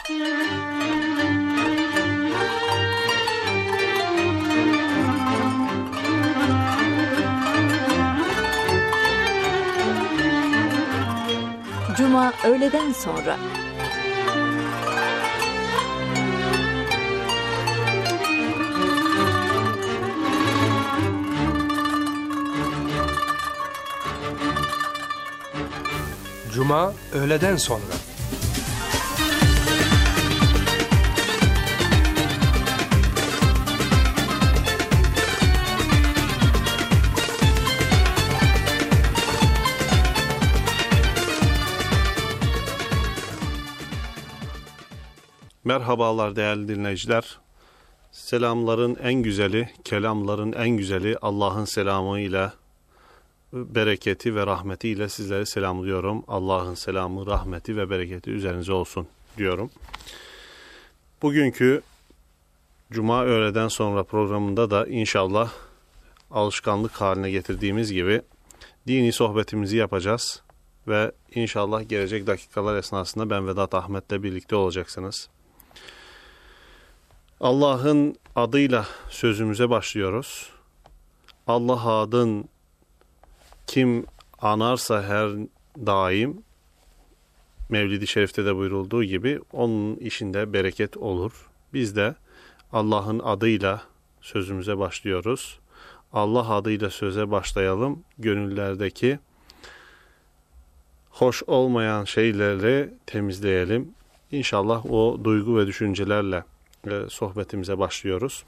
Cuma öğleden sonra. Cuma öğleden sonra. Merhabalar değerli dinleyiciler. Selamların en güzeli, kelamların en güzeli Allah'ın selamıyla, bereketi ve rahmetiyle sizleri selamlıyorum. Allah'ın selamı, rahmeti ve bereketi üzerinize olsun diyorum. Bugünkü Cuma öğleden sonra programında da inşallah alışkanlık haline getirdiğimiz gibi dini sohbetimizi yapacağız. Ve inşallah gelecek dakikalar esnasında ben Vedat Ahmet'le birlikte olacaksınız. Allah'ın adıyla sözümüze başlıyoruz. Allah adın kim anarsa her daim, Mevlid-i Şerif'te de buyurulduğu gibi onun işinde bereket olur. Biz de Allah'ın adıyla sözümüze başlıyoruz. Allah adıyla söze başlayalım. Gönüllerdeki hoş olmayan şeyleri temizleyelim. İnşallah o duygu ve düşüncelerle sohbetimize başlıyoruz.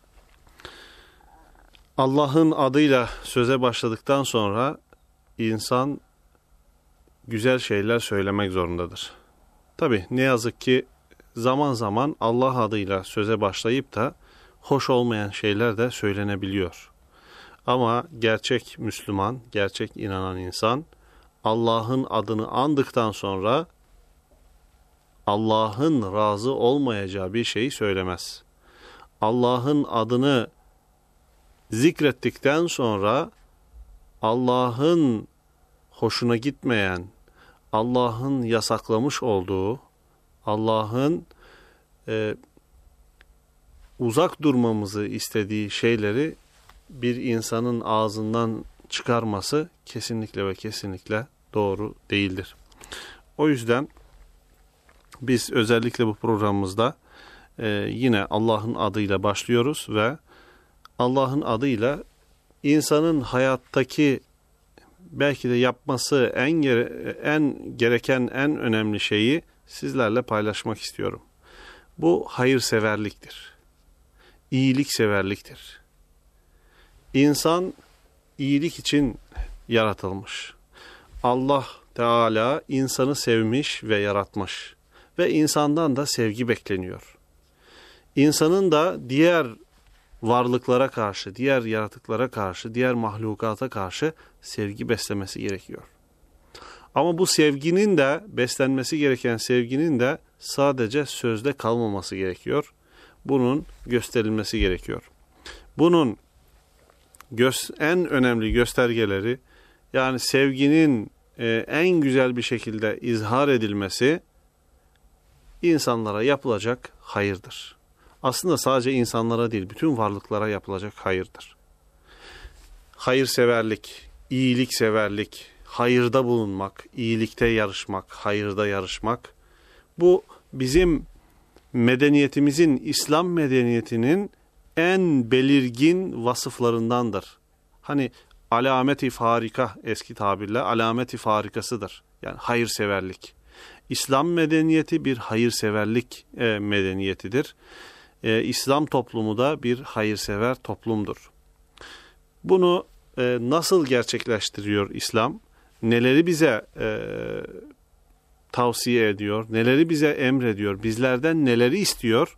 Allah'ın adıyla söze başladıktan sonra insan güzel şeyler söylemek zorundadır. Tabii ne yazık ki zaman zaman Allah adıyla söze başlayıp da hoş olmayan şeyler de söylenebiliyor. Ama gerçek Müslüman, gerçek inanan insan Allah'ın adını andıktan sonra Allah'ın razı olmayacağı bir şeyi söylemez. Allah'ın adını zikrettikten sonra Allah'ın hoşuna gitmeyen, Allah'ın yasaklamış olduğu, Allah'ın uzak durmamızı istediği şeyleri bir insanın ağzından çıkarması kesinlikle ve kesinlikle doğru değildir. O yüzden biz özellikle bu programımızda yine Allah'ın adıyla başlıyoruz ve Allah'ın adıyla insanın hayattaki belki de yapması en gereken, en önemli şeyi sizlerle paylaşmak istiyorum. Bu hayırseverliktir. İyilikseverliktir. İnsan iyilik için yaratılmış. Allah Teala insanı sevmiş ve yaratmış. Ve insandan da sevgi bekleniyor. İnsanın da diğer varlıklara karşı, diğer yaratıklara karşı, diğer mahlukata karşı sevgi beslemesi gerekiyor. Ama bu sevginin de, beslenmesi gereken sevginin de sadece sözde kalmaması gerekiyor. Bunun gösterilmesi gerekiyor. Bunun en önemli göstergeleri, yani sevginin en güzel bir şekilde izhar edilmesi, insanlara yapılacak hayırdır. Aslında sadece insanlara değil, bütün varlıklara yapılacak hayırdır. Hayırseverlik, iyilikseverlik, hayırda bulunmak, iyilikte yarışmak, hayırda yarışmak, bu bizim medeniyetimizin, İslam medeniyetinin en belirgin vasıflarındandır. Hani alamet-i farika, eski tabirle alamet-i farikasıdır. Yani hayırseverlik. İslam medeniyeti bir hayırseverlik medeniyetidir. İslam toplumu da bir hayırsever toplumdur. Bunu nasıl gerçekleştiriyor İslam? Neleri bize tavsiye ediyor? Neleri bize emrediyor? Bizlerden neleri istiyor?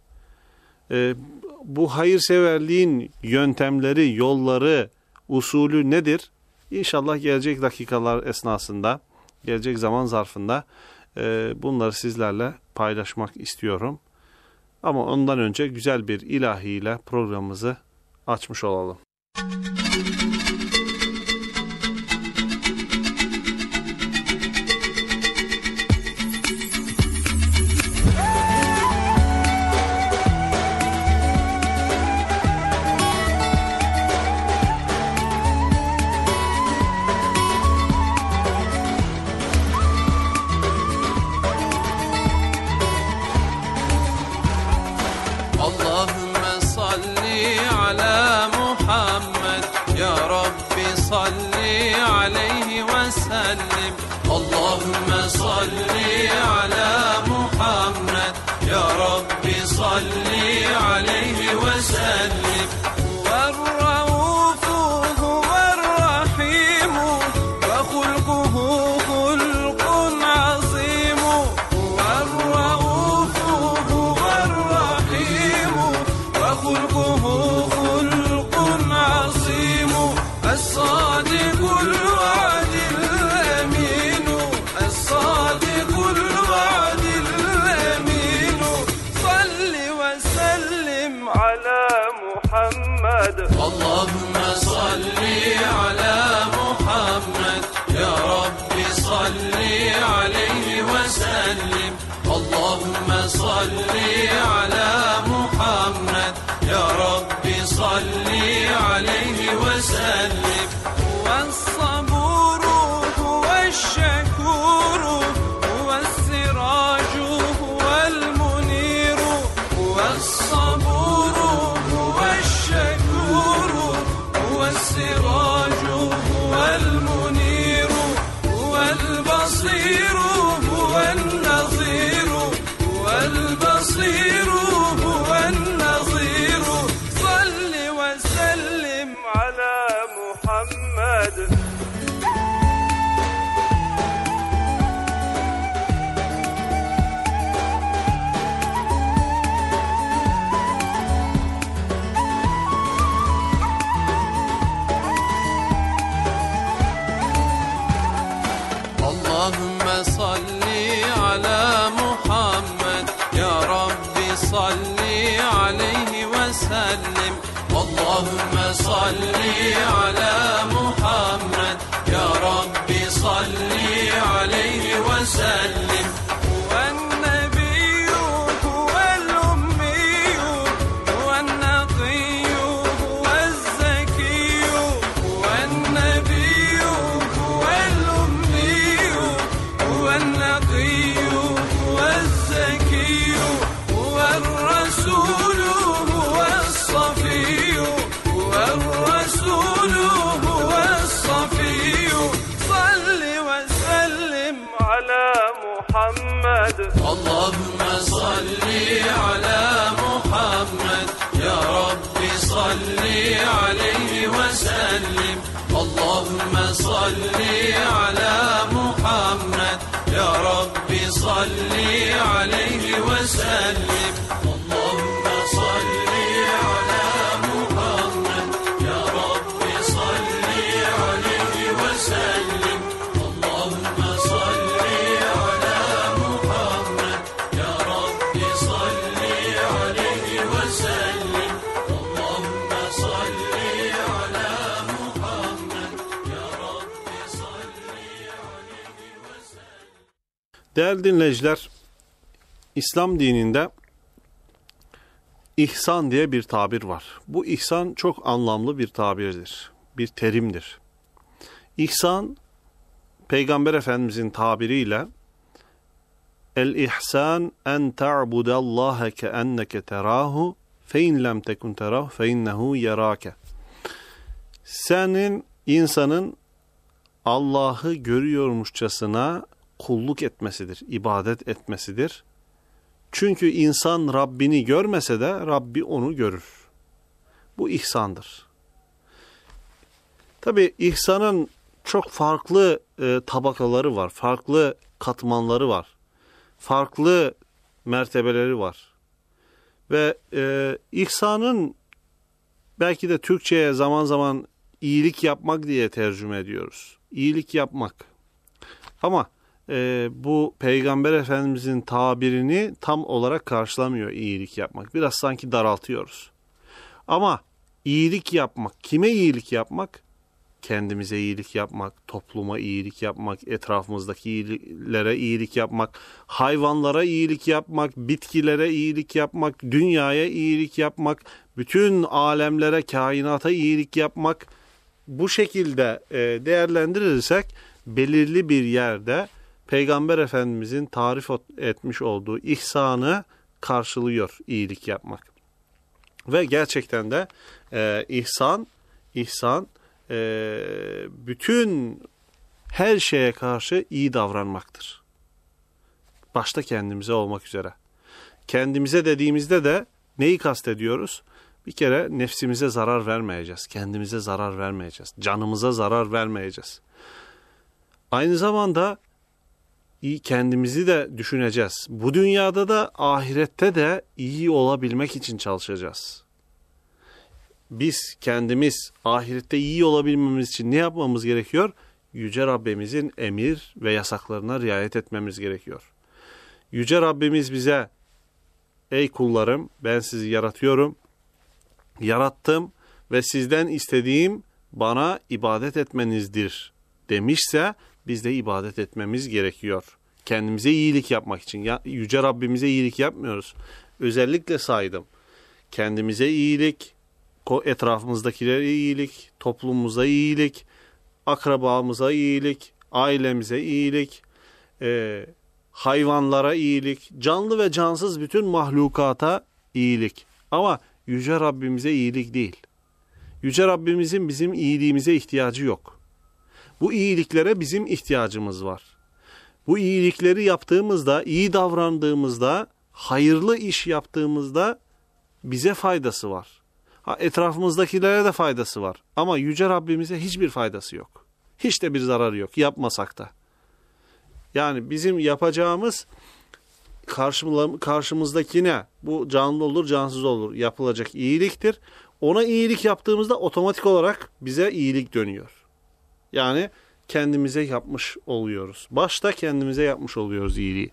Bu hayırseverliğin yöntemleri, yolları, usulü nedir? İnşallah gelecek dakikalar esnasında, gelecek zaman zarfında bunları sizlerle paylaşmak istiyorum. Ama ondan önce güzel bir ilahiyle programımızı açmış olalım. وسلم اللهم صل على محمد يا رب صل عليه وسلم والرؤوف هو الرحيم وخلقه خلق عظيم والرؤوف هو الرحيم وخلقه خلق عظيم الصادق الوعد الأمين الصادق الوعد الأمين صل وسلم على محمد اللهم صل على محمد يا رب صل عليه وسلم اللهم صل على محمد يا رب صل عليه وسلم والصبور هو الشكور هو السراج هو المنير والصبور هو الشكور هو السراج هو المنير هو البصير هو النظير هو البصير هو النظير صل وسلم على محمد اللهم صل على محمد يا رب صل عليه وسلم اللهم صل على محمد يا رب صل عليه وسلم والنبي هو الأمي هو النقي هو الزكي والنبي هو الأمي هو النقي هو الزكي هو الرسول هو الصفي هو الرسول هو الصفي صل وسلم على محمد اللهم صل على محمد يا رب صل عليه وسلم اللهم صل على محمد يا رب صل عليه وسلم اللهم صل على محمد يا رب صل عليه وسلم اللهم صل على محمد يا رب صل عليه وسلم اللهم صل على محمد يا رب صل عليه وسلم. Değerli dinleyiciler, İslam dininde ihsan diye bir tabir var. Bu ihsan çok anlamlı bir tabirdir, bir terimdir. İhsan, Peygamber Efendimizin tabiriyle el-ihsan en ta'budallaha ke'enneke terahu fe in lem tekun terahu fe innehu yerake. Senin, insanın Allah'ı görüyormuşçasına kulluk etmesidir, ibadet etmesidir. Çünkü insan Rabbini görmese de Rabbi onu görür. Bu ihsandır. Tabii ihsanın çok farklı tabakaları var, farklı katmanları var, farklı mertebeleri var. Ve ihsanın belki de Türkçe'ye zaman zaman iyilik yapmak diye tercüme ediyoruz. İyilik yapmak. Ama bu Peygamber Efendimizin tabirini tam olarak karşılamıyor iyilik yapmak. Biraz sanki daraltıyoruz. Ama iyilik yapmak, kime iyilik yapmak? Kendimize iyilik yapmak, topluma iyilik yapmak, etrafımızdakilere iyilik yapmak, hayvanlara iyilik yapmak, bitkilere iyilik yapmak, dünyaya iyilik yapmak, bütün alemlere, kainata iyilik yapmak. Bu şekilde değerlendirirsek belirli bir yerde Peygamber Efendimizin tarif etmiş olduğu ihsanı karşılıyor iyilik yapmak. Ve gerçekten de ihsan bütün her şeye karşı iyi davranmaktır. Başta kendimize olmak üzere. Kendimize dediğimizde de neyi kastediyoruz? Bir kere nefsimize zarar vermeyeceğiz. Kendimize zarar vermeyeceğiz. Canımıza zarar vermeyeceğiz. Aynı zamanda iyi kendimizi de düşüneceğiz. Bu dünyada da ahirette de iyi olabilmek için çalışacağız. Biz kendimiz ahirette iyi olabilmemiz için ne yapmamız gerekiyor? Yüce Rabbimizin emir ve yasaklarına riayet etmemiz gerekiyor. Yüce Rabbimiz bize, ey kullarım ben sizi yarattım ve sizden istediğim bana ibadet etmenizdir demişse biz de ibadet etmemiz gerekiyor. Kendimize iyilik yapmak için. Yüce Rabbimize iyilik yapmıyoruz. Özellikle saydım. Kendimize iyilik, etrafımızdakilere iyilik, toplumumuza iyilik, akrabamıza iyilik, ailemize iyilik, hayvanlara iyilik, canlı ve cansız bütün mahlukata iyilik. Ama Yüce Rabbimize iyilik değil. Yüce Rabbimizin bizim iyiliğimize ihtiyacı yok. Bu iyiliklere bizim ihtiyacımız var. Bu iyilikleri yaptığımızda, iyi davrandığımızda, hayırlı iş yaptığımızda bize faydası var. Etrafımızdakilere de faydası var. Ama Yüce Rabbimize hiçbir faydası yok. Hiç de bir zararı yok. Yapmasak da. Yani bizim yapacağımız karşımızdakine, bu canlı olur cansız olur, yapılacak iyiliktir. Ona iyilik yaptığımızda otomatik olarak bize iyilik dönüyor. Yani kendimize yapmış oluyoruz. Başta kendimize yapmış oluyoruz iyiliği.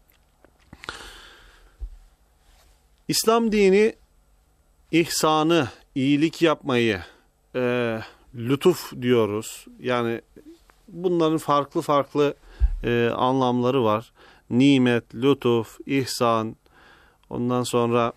İslam dini ihsanı, iyilik yapmayı, lütuf diyoruz. Yani bunların farklı anlamları var. Nimet, lütuf, ihsan, ondan sonra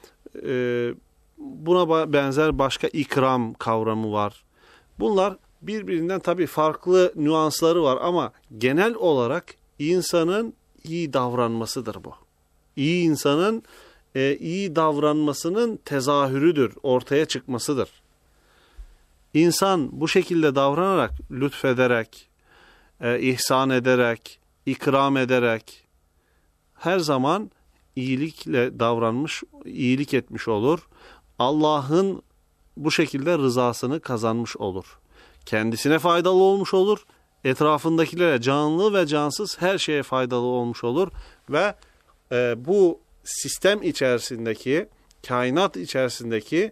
buna benzer başka ikram kavramı var. Bunlar birbirinden tabii farklı nüansları var ama genel olarak insanın iyi davranmasıdır bu. İyi insanın iyi davranmasının tezahürüdür, ortaya çıkmasıdır. İnsan bu şekilde davranarak, lütfederek, ihsan ederek, ikram ederek her zaman iyilikle davranmış, iyilik etmiş olur. Allah'ın bu şekilde rızasını kazanmış olur. Kendisine faydalı olmuş olur. Etrafındakilere, canlı ve cansız her şeye faydalı olmuş olur. Ve bu sistem içerisindeki, kainat içerisindeki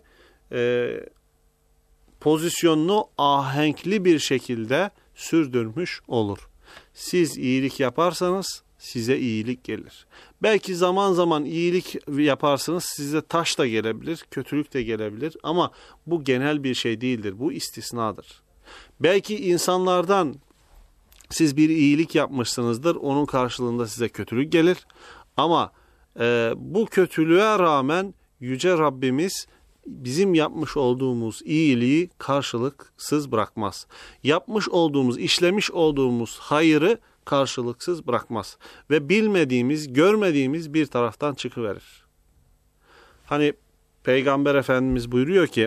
pozisyonunu ahenkli bir şekilde sürdürmüş olur. Siz iyilik yaparsanız size iyilik gelir. Belki zaman zaman iyilik yaparsınız, size taş da gelebilir, kötülük de gelebilir ama bu genel bir şey değildir, bu istisnadır. Belki insanlardan siz bir iyilik yapmışsınızdır, onun karşılığında size kötülük gelir ama bu kötülüğe rağmen Yüce Rabbimiz bizim yapmış olduğumuz iyiliği karşılıksız bırakmaz. Yapmış olduğumuz, işlemiş olduğumuz hayırı karşılıksız bırakmaz. Ve bilmediğimiz, görmediğimiz bir taraftan çıkıverir. Hani Peygamber Efendimiz buyuruyor ki,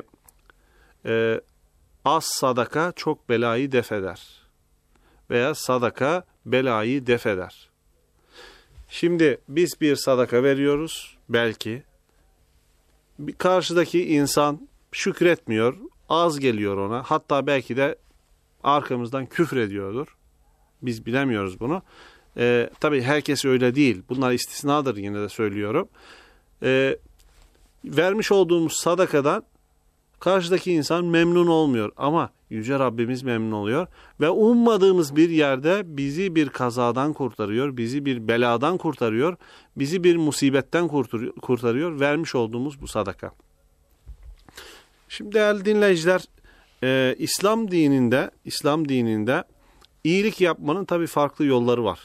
az sadaka çok belayı def eder. Veya sadaka belayı def eder. Şimdi biz bir sadaka veriyoruz belki. Karşıdaki insan şükretmiyor, az geliyor ona. Hatta belki de arkamızdan küfür ediyordur. Biz bilemiyoruz bunu. Tabii herkes öyle değil. Bunlar istisnadır yine de söylüyorum. Vermiş olduğumuz sadakadan karşıdaki insan memnun olmuyor. Ama Yüce Rabbimiz memnun oluyor. Ve ummadığımız bir yerde bizi bir kazadan kurtarıyor. Bizi bir beladan kurtarıyor. Bizi bir musibetten kurtarıyor. Vermiş olduğumuz bu sadaka. Şimdi değerli dinleyiciler, İslam dininde iyilik yapmanın tabii farklı yolları var.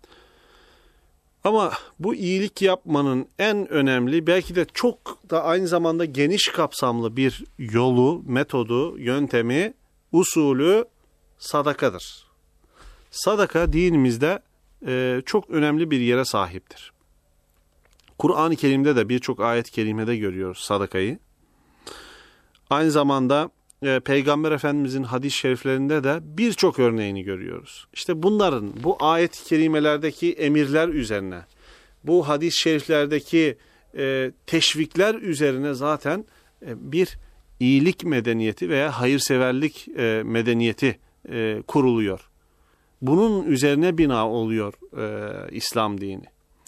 Ama bu iyilik yapmanın en önemli, belki de çok da aynı zamanda geniş kapsamlı bir yolu, metodu, yöntemi, usulü sadakadır. Sadaka dinimizde çok önemli bir yere sahiptir. Kur'an-ı Kerim'de de birçok ayet-i kerimede görüyoruz sadakayı. Aynı zamanda Peygamber Efendimizin hadis-i şeriflerinde de birçok örneğini görüyoruz. İşte bunların, bu ayet-i kerimelerdeki emirler üzerine, bu hadis-i şeriflerdeki teşvikler üzerine zaten bir iyilik medeniyeti veya hayırseverlik medeniyeti kuruluyor. Bunun üzerine bina oluyor İslam dini.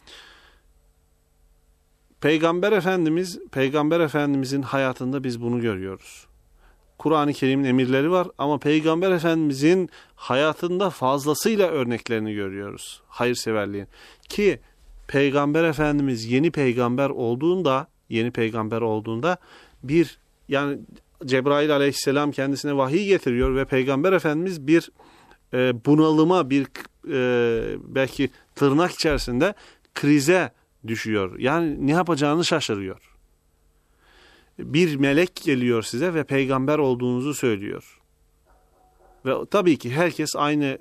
Peygamber Efendimizin hayatında biz bunu görüyoruz. Kur'an-ı Kerim'in emirleri var ama Peygamber Efendimizin hayatında fazlasıyla örneklerini görüyoruz hayırseverliğin. Ki Peygamber Efendimiz yeni peygamber olduğunda yani Cebrail Aleyhisselam kendisine vahiy getiriyor ve Peygamber Efendimiz bir bunalıma, belki tırnak içerisinde krize düşüyor. Yani ne yapacağını şaşırıyor. Bir melek geliyor size ve peygamber olduğunuzu söylüyor. Ve tabii ki herkes aynı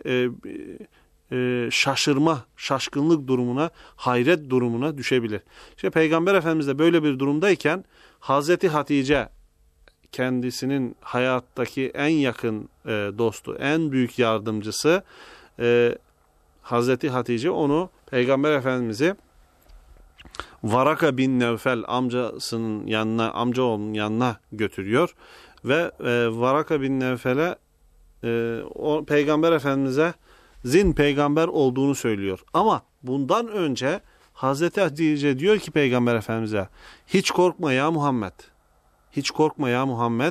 şaşkınlık durumuna, hayret durumuna düşebilir. İşte Peygamber Efendimiz de böyle bir durumdayken Hazreti Hatice, kendisinin hayattaki en yakın dostu, en büyük yardımcısı Hazreti Hatice onu, Peygamber Efendimiz'i Varaka bin Nevfel amcaoğlunun yanına götürüyor ve Varaka bin Nevfel'e o Peygamber Efendimiz'e peygamber olduğunu söylüyor. Ama bundan önce Hazreti Hatice diyor ki Peygamber Efendimiz'e, hiç korkma ya Muhammed. Hiç korkma ya Muhammed.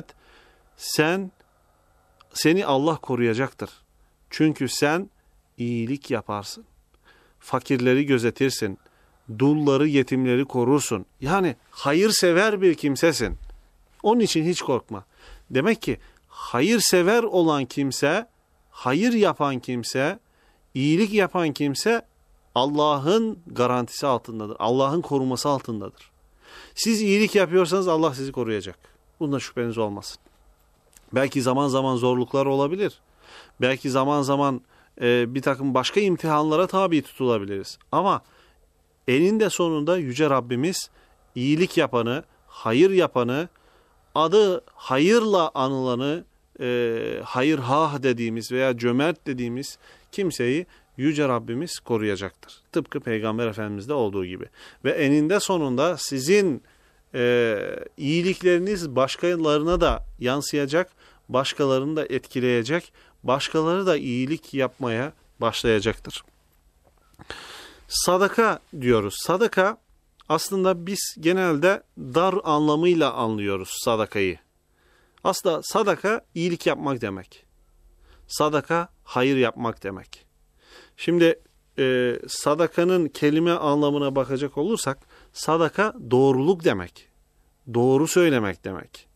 Seni Allah koruyacaktır. Çünkü sen iyilik yaparsın. Fakirleri gözetirsin. Dulları, yetimleri korursun. Yani hayırsever bir kimsesin. Onun için hiç korkma. Demek ki hayırsever olan kimse, hayır yapan kimse, iyilik yapan kimse Allah'ın garantisi altındadır. Allah'ın koruması altındadır. Siz iyilik yapıyorsanız Allah sizi koruyacak. Bunda şüpheniz olmasın. Belki zaman zaman zorluklar olabilir. Belki zaman zaman bir takım başka imtihanlara tabi tutulabiliriz. Ama eninde sonunda Yüce Rabbimiz iyilik yapanı, hayır yapanı, adı hayırla anılanı, hayırhah dediğimiz veya cömert dediğimiz kimseyi Yüce Rabbimiz koruyacaktır. Tıpkı Peygamber Efendimiz'de olduğu gibi. Ve eninde sonunda sizin iyilikleriniz başkalarına da yansıyacak, başkalarını da etkileyecek, başkaları da iyilik yapmaya başlayacaktır. Sadaka diyoruz. Sadaka aslında biz genelde dar anlamıyla anlıyoruz sadakayı. Aslında sadaka iyilik yapmak demek. Sadaka hayır yapmak demek. Şimdi sadakanın kelime anlamına bakacak olursak sadaka doğruluk demek. Doğru söylemek demek.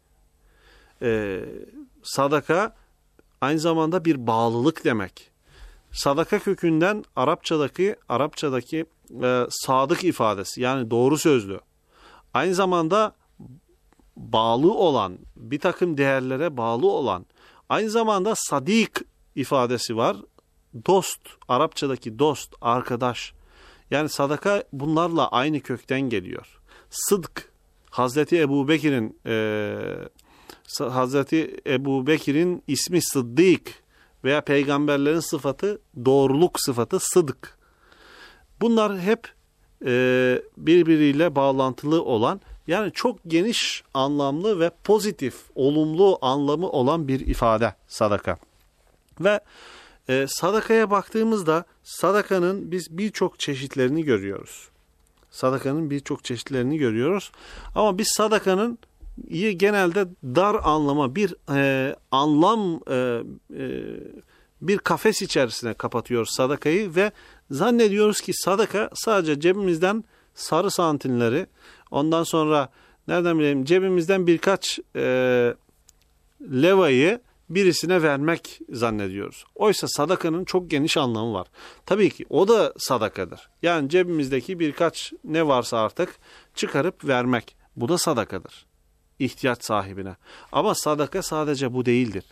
Sadaka aynı zamanda bir bağlılık demek. Sadaka kökünden Arapçadaki sadık ifadesi, yani doğru sözlü. Aynı zamanda bağlı olan, bir takım değerlere bağlı olan, aynı zamanda sadik ifadesi var. Dost, Arapçadaki dost, arkadaş. Yani sadaka bunlarla aynı kökten geliyor. Sıdk, Hazreti Ebu Bekir'in ismi Sıddık veya peygamberlerin sıfatı, doğruluk sıfatı sıdk. Bunlar hep birbiriyle bağlantılı olan, yani çok geniş anlamlı ve pozitif, olumlu anlamı olan bir ifade sadaka. Ve sadakaya baktığımızda sadakanın biz birçok çeşitlerini görüyoruz. Ama biz sadakanın genelde dar anlama bir kafes içerisine kapatıyoruz sadakayı ve zannediyoruz ki sadaka sadece cebimizden sarı santimleri, ondan sonra nereden bileyim cebimizden birkaç levayı birisine vermek zannediyoruz. Oysa sadakanın çok geniş anlamı var. Tabii ki o da sadakadır. Yani cebimizdeki birkaç ne varsa artık çıkarıp vermek. Bu da sadakadır. İhtiyaç sahibine. Ama sadaka sadece bu değildir.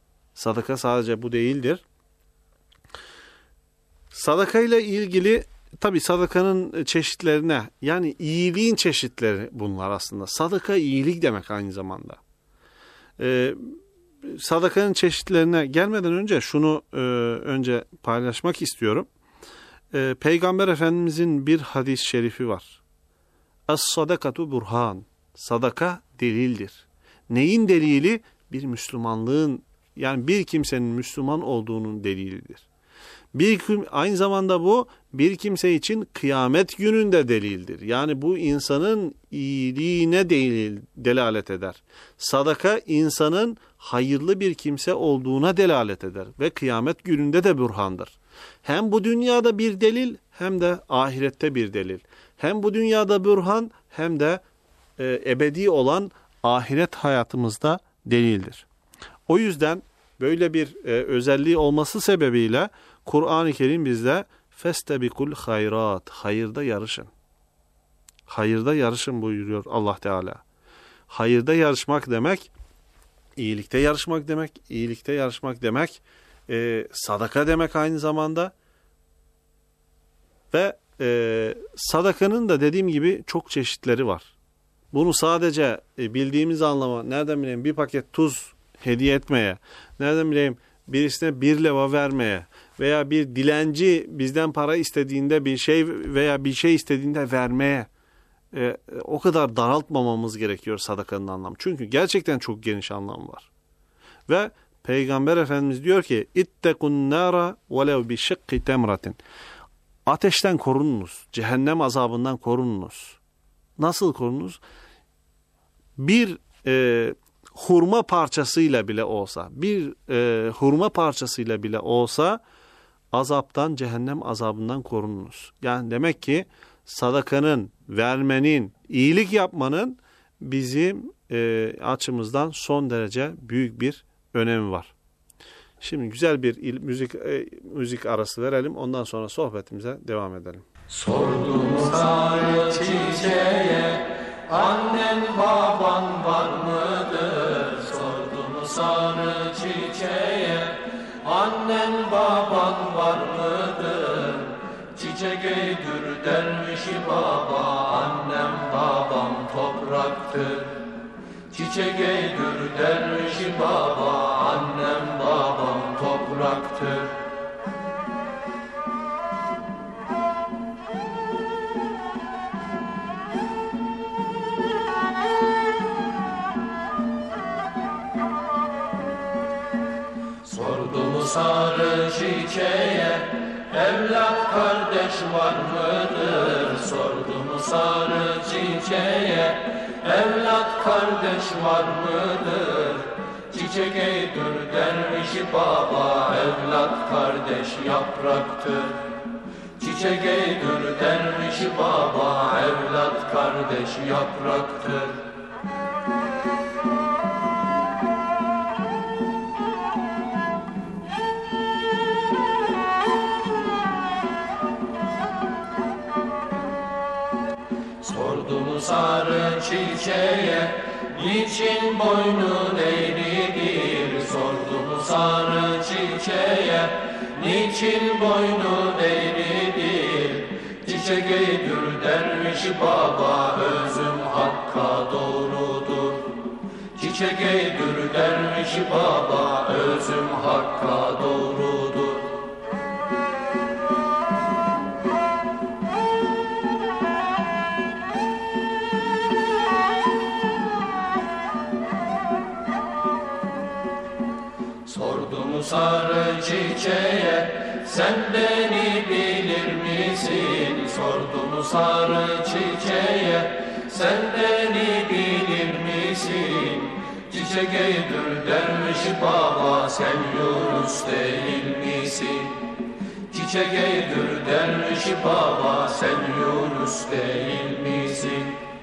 Sadaka ile ilgili tabii sadakanın çeşitlerine, yani iyiliğin çeşitleri bunlar aslında. Sadaka iyilik demek aynı zamanda. sadakanın çeşitlerine gelmeden önce şunu önce paylaşmak istiyorum. Peygamber Efendimizin bir hadis-i şerifi var. Es-sadakatu burhan. Sadaka delildir. Neyin delili? Bir Müslümanlığın, yani bir kimsenin Müslüman olduğunun delilidir. Aynı zamanda bu bir kimse için kıyamet gününde delildir. Yani bu insanın iyiliğine delalet eder. Sadaka insanın hayırlı bir kimse olduğuna delalet eder ve kıyamet gününde de burhandır. Hem bu dünyada bir delil hem de ahirette bir delil. Hem bu dünyada burhan hem de ebedi olan ahiret hayatımızda delildir. O yüzden böyle bir özelliği olması sebebiyle Kur'an-ı Kerim bizde festebikul hayrat, hayırda yarışın. Hayırda yarışın buyuruyor Allah Teala. Hayırda yarışmak demek, iyilikte yarışmak demek, iyilikte yarışmak demek, sadaka demek aynı zamanda. Ve sadakanın da dediğim gibi çok çeşitleri var. Bunu sadece bildiğimiz anlama, nereden bileyim bir paket tuz hediye etmeye, nereden bileyim birisine 1 leva vermeye veya bir dilenci bizden para istediğinde bir şey veya bir şey istediğinde vermeye o kadar daraltmamamız gerekiyor sadakanın anlamı. Çünkü gerçekten çok geniş anlamı var. Ve Peygamber Efendimiz diyor ki ittekun nara velev bi şıkkı temratin. Ateşten korununuz, cehennem azabından korununuz. Nasıl korununuz? Bir hurma parçasıyla bile olsa, azaptan, cehennem azabından korununuz. Yani demek ki sadakanın, vermenin, iyilik yapmanın bizim açımızdan son derece büyük bir önemi var. Şimdi güzel bir müzik arası verelim. Ondan sonra sohbetimize devam edelim. Sordum sarı çiçeğe, annen baban var mıdır? Sordum sarı çiçeğe, annen baban var mıdır? Çiçek eydür dervişi baba, annem babam topraktır. Çiçek eydür dervişi baba, annem babam topraktır. Sordum sarı çiçeğe, evlat kardeş var mıdır? Sordum sarı çiçeğe, evlat kardeş var mıdır? Çiçek eydür dervişi baba, evlat kardeş yapraktır. Çiçek eydür dervişi baba, evlat kardeş yapraktır. Sordum sarı çiçeğe, niçin boynun eğridir? Sordum sarı çiçeğe, niçin boynun eğridir? Çiçek eydür dervişi baba, özüm hakka doğrudur. Çiçek eydür dervişi baba, özüm hakka doğrudur. Sordum sarı çiçeğe, sen beni bilir misin? Sordum sarı çiçeğe, sen beni bilir misin? Çiçek eydür dervişi baba, sen Yunus değil misin? Çiçek eydür dervişi baba, sen Yunus değil misin?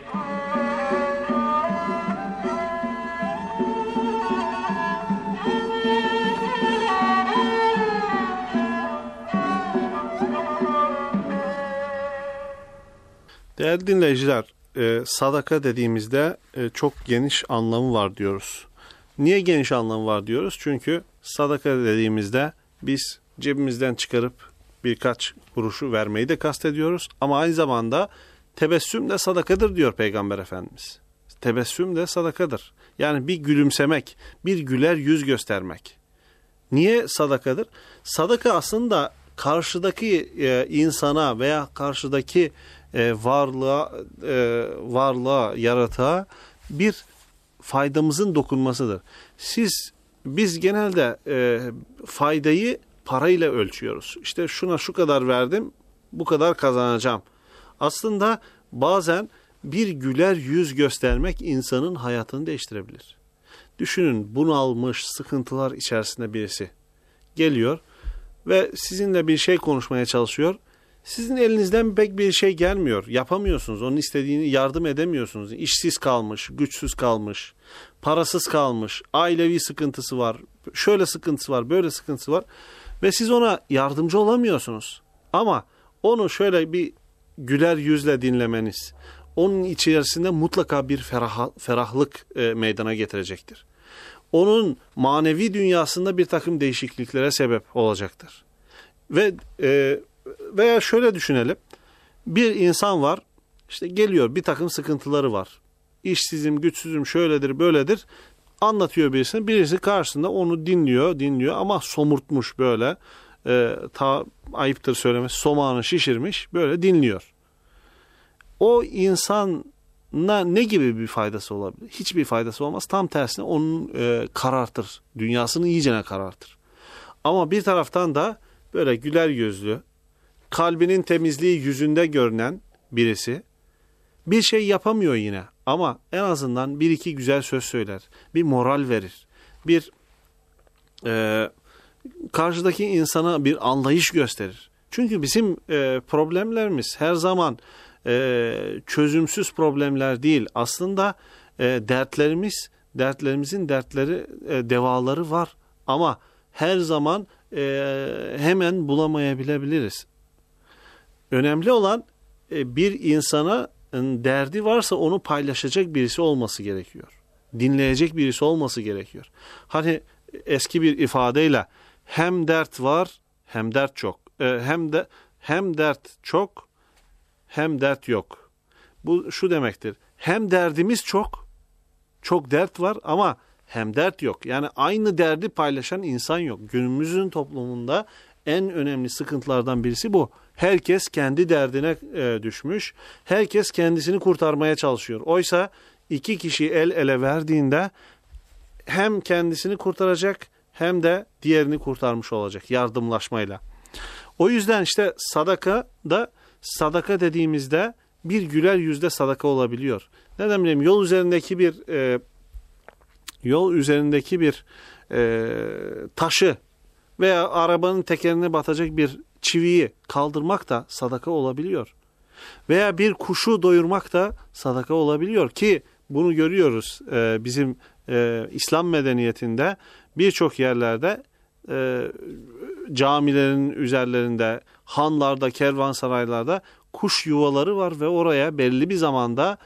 Değerli dinleyiciler, sadaka dediğimizde çok geniş anlamı var diyoruz. Niye geniş anlamı var diyoruz? Çünkü sadaka dediğimizde biz cebimizden çıkarıp birkaç kuruşu vermeyi de kastediyoruz. Ama aynı zamanda tebessüm de sadakadır diyor Peygamber Efendimiz. tebessüm de sadakadır. Yani bir gülümsemek, bir güler yüz göstermek. Niye sadakadır? Sadaka aslında karşıdaki insana veya karşıdaki varlığa, yaratığa bir faydamızın dokunmasıdır. Biz genelde faydayı parayla ölçüyoruz. İşte şuna şu kadar verdim, bu kadar kazanacağım. Aslında bazen bir güler yüz göstermek insanın hayatını değiştirebilir. Düşünün, bunalmış, sıkıntılar içerisinde birisi geliyor ve sizinle bir şey konuşmaya çalışıyor. Sizin elinizden pek bir şey gelmiyor. Yapamıyorsunuz. Onun istediğini yardım edemiyorsunuz. İşsiz kalmış, güçsüz kalmış, parasız kalmış, ailevi sıkıntısı var, şöyle sıkıntısı var, böyle sıkıntısı var. Ve siz ona yardımcı olamıyorsunuz. Ama onu şöyle bir güler yüzle dinlemeniz, onun içerisinde mutlaka bir ferahlık meydana getirecektir. Onun manevi dünyasında bir takım değişikliklere sebep olacaktır. Veya şöyle düşünelim. Bir insan var, işte geliyor, bir takım sıkıntıları var. İşsizim, güçsüzüm, şöyledir, böyledir. Anlatıyor birisine. Birisi karşısında onu dinliyor ama somurtmuş böyle. Ayıptır söylemesi, somağını şişirmiş, böyle dinliyor. O insana ne gibi bir faydası olabilir? Hiçbir faydası olmaz. Tam tersine onun karartır. Dünyasını iyicene karartır. Ama bir taraftan da böyle güler yüzlü, kalbinin temizliği yüzünde görünen birisi bir şey yapamıyor yine. Ama en azından bir iki güzel söz söyler. Bir moral verir. Bir karşıdaki insana bir anlayış gösterir. Çünkü bizim problemlerimiz her zaman çözümsüz problemler değil. Aslında dertlerimizin devaları var. Ama her zaman hemen bulamayabiliriz. Önemli olan bir insana derdi varsa onu paylaşacak birisi olması gerekiyor. Dinleyecek birisi olması gerekiyor. Hani eski bir ifadeyle hem dert var hem dert çok. Hem dert çok hem dert yok. Bu şu demektir. Hem derdimiz çok dert var ama hem dert yok. Yani aynı derdi paylaşan insan yok. Günümüzün toplumunda en önemli sıkıntılardan birisi bu. Herkes kendi derdine düşmüş. Herkes kendisini kurtarmaya çalışıyor. Oysa iki kişi el ele verdiğinde hem kendisini kurtaracak hem de diğerini kurtarmış olacak yardımlaşmayla. O yüzden işte sadaka dediğimizde bir güler yüzle sadaka olabiliyor. Neden bileyim, yol üzerindeki bir taşı veya arabanın tekerine batacak bir çiviyi kaldırmak da sadaka olabiliyor. Veya bir kuşu doyurmak da sadaka olabiliyor ki bunu görüyoruz bizim İslam medeniyetinde birçok yerlerde camilerin üzerlerinde, hanlarda, kervansaraylarda kuş yuvaları var ve oraya belli bir zamanda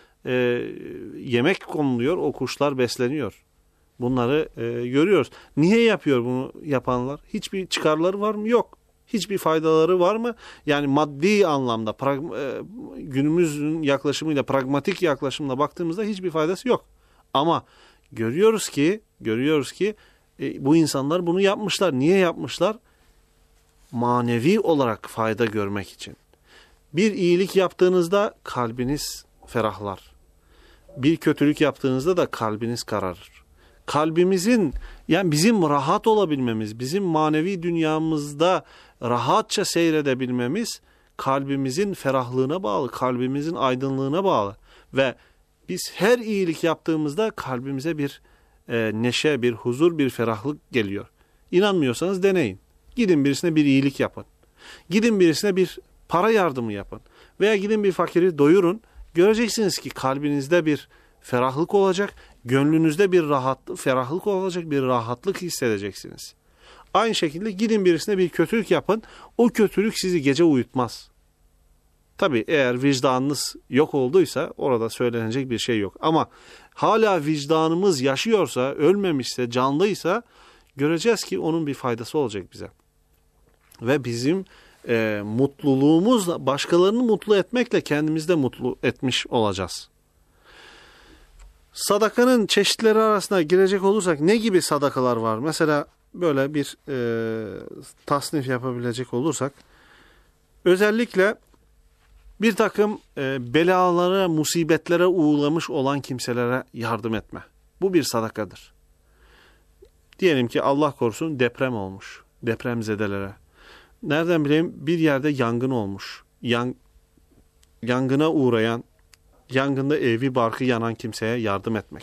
yemek konuluyor, o kuşlar besleniyor. Bunları görüyoruz. Niye yapıyor bunu yapanlar? Hiçbir çıkarları var mı? Yok. Hiçbir faydaları var mı? Yani maddi anlamda günümüzün yaklaşımıyla, pragmatik yaklaşımla baktığımızda hiçbir faydası yok. Ama görüyoruz ki bu insanlar bunu yapmışlar. Niye yapmışlar? Manevi olarak fayda görmek için. Bir iyilik yaptığınızda kalbiniz ferahlar. Bir kötülük yaptığınızda da kalbiniz kararır. Yani bizim rahat olabilmemiz, bizim manevi dünyamızda rahatça seyredebilmemiz kalbimizin ferahlığına bağlı, kalbimizin aydınlığına bağlı. Ve biz her iyilik yaptığımızda kalbimize bir neşe, bir huzur, bir ferahlık geliyor. İnanmıyorsanız deneyin. Gidin birisine bir iyilik yapın. Gidin birisine bir para yardımı yapın. Veya gidin bir fakiri doyurun. Göreceksiniz ki kalbinizde bir ferahlık olacak. Gönlünüzde bir ferahlık olacak, bir rahatlık hissedeceksiniz. Aynı şekilde gidin birisine bir kötülük yapın. O kötülük sizi gece uyutmaz. Tabii eğer vicdanınız yok olduysa orada söylenecek bir şey yok. Ama hala vicdanımız yaşıyorsa, ölmemişse, canlıysa göreceğiz ki onun bir faydası olacak bize. Ve bizim mutluluğumuzla, başkalarını mutlu etmekle kendimizi de mutlu etmiş olacağız. Sadakanın çeşitleri arasına girecek olursak ne gibi sadakalar var? Mesela böyle bir tasnif yapabilecek olursak, özellikle bir takım belalara, musibetlere uğramış olan kimselere yardım etme. Bu bir sadakadır. Diyelim ki Allah korusun deprem olmuş, depremzedelere. Nereden bileyim, bir yerde yangın olmuş. Yangına uğrayan, yangında evi barkı yanan kimseye yardım etmek.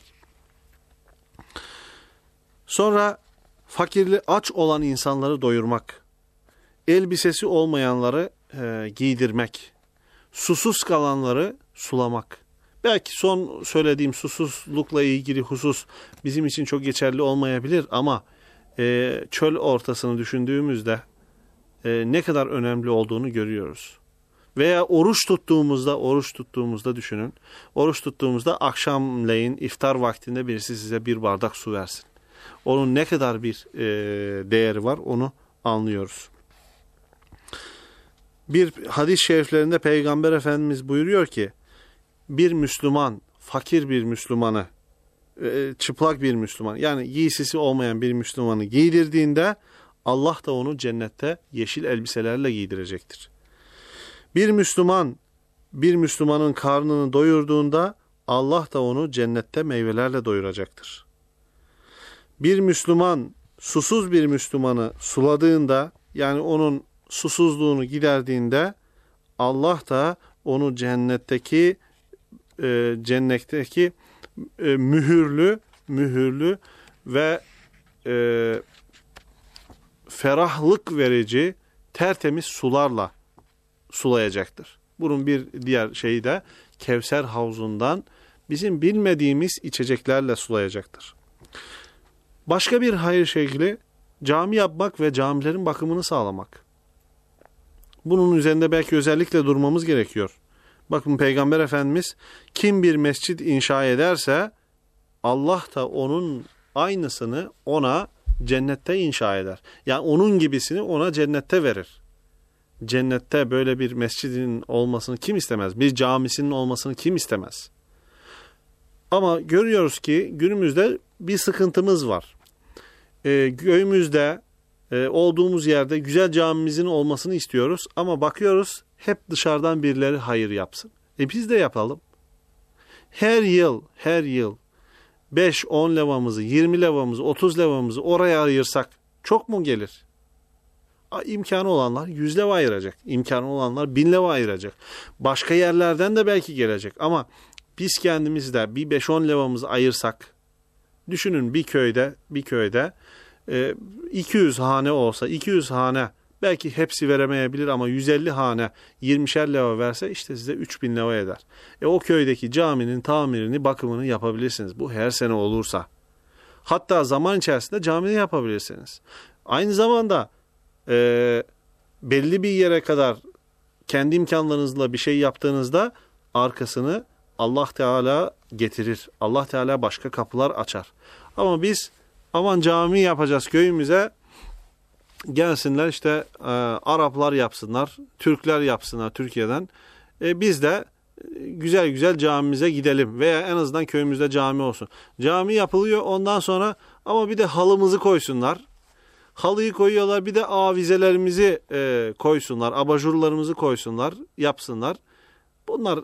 Sonra fakirli, aç olan insanları doyurmak. Elbisesi olmayanları giydirmek. Susuz kalanları sulamak. Belki son söylediğim susuzlukla ilgili husus bizim için çok geçerli olmayabilir ama çöl ortasını düşündüğümüzde ne kadar önemli olduğunu görüyoruz. Veya oruç tuttuğumuzda düşünün. Oruç tuttuğumuzda akşamleyin iftar vaktinde birisi size bir bardak su versin. Onun ne kadar bir değeri var onu anlıyoruz. Bir hadis-i şeriflerinde Peygamber Efendimiz buyuruyor ki, bir Müslüman, fakir bir Müslümanı, çıplak bir Müslüman, yani giysisi olmayan bir Müslümanı giydirdiğinde Allah da onu cennette yeşil elbiselerle giydirecektir. Bir Müslüman, bir Müslümanın karnını doyurduğunda Allah da onu cennette meyvelerle doyuracaktır. Bir Müslüman, susuz bir Müslümanı suladığında, yani onun susuzluğunu giderdiğinde Allah da onu cennetteki mühürlü ve ferahlık verici tertemiz sularla sulayacaktır. Bunun bir diğer şeyi de Kevser havzundan bizim bilmediğimiz içeceklerle sulayacaktır. Başka bir hayır şekli cami yapmak ve camilerin bakımını sağlamak. Bunun üzerinde belki özellikle durmamız gerekiyor. Bakın Peygamber Efendimiz, kim bir mescid inşa ederse Allah da onun aynısını ona cennette inşa eder. Yani onun gibisini ona cennette verir. Cennette böyle bir mescidin olmasını kim istemez? Bir camisinin olmasını kim istemez? Ama görüyoruz ki günümüzde bir sıkıntımız var. Köyümüzde, olduğumuz yerde güzel camimizin olmasını istiyoruz ama bakıyoruz hep dışarıdan birileri hayır yapsın. Biz de yapalım. Her yıl 5-10 levamızı, 20 levamızı, 30 levamızı oraya ayırsak çok mu gelir? İmkanı olanlar 100 leva ayıracak. İmkanı olanlar 1000 leva ayıracak. Başka yerlerden de belki gelecek ama biz kendimiz de bir 5-10 levamızı ayırsak, düşünün bir köyde 200 hane olsa, 200 hane belki hepsi veremeyebilir ama 150 hane 20'şer leva verse işte size 3000 leva eder. O köydeki caminin tamirini, bakımını yapabilirsiniz. Bu her sene olursa. Hatta zaman içerisinde camini yapabilirsiniz. Aynı zamanda belli bir yere kadar kendi imkanlarınızla bir şey yaptığınızda arkasını Allah Teala getirir. Allah Teala başka kapılar açar. Ama biz aman cami yapacağız köyümüze, gelsinler işte Araplar yapsınlar, Türkler yapsınlar Türkiye'den. Biz de güzel güzel camimize gidelim veya en azından köyümüzde cami olsun. Cami yapılıyor ondan sonra ama bir de halımızı koysunlar. Halıyı koyuyorlar, bir de avizelerimizi koysunlar, abajurlarımızı koysunlar, yapsınlar. Bunlar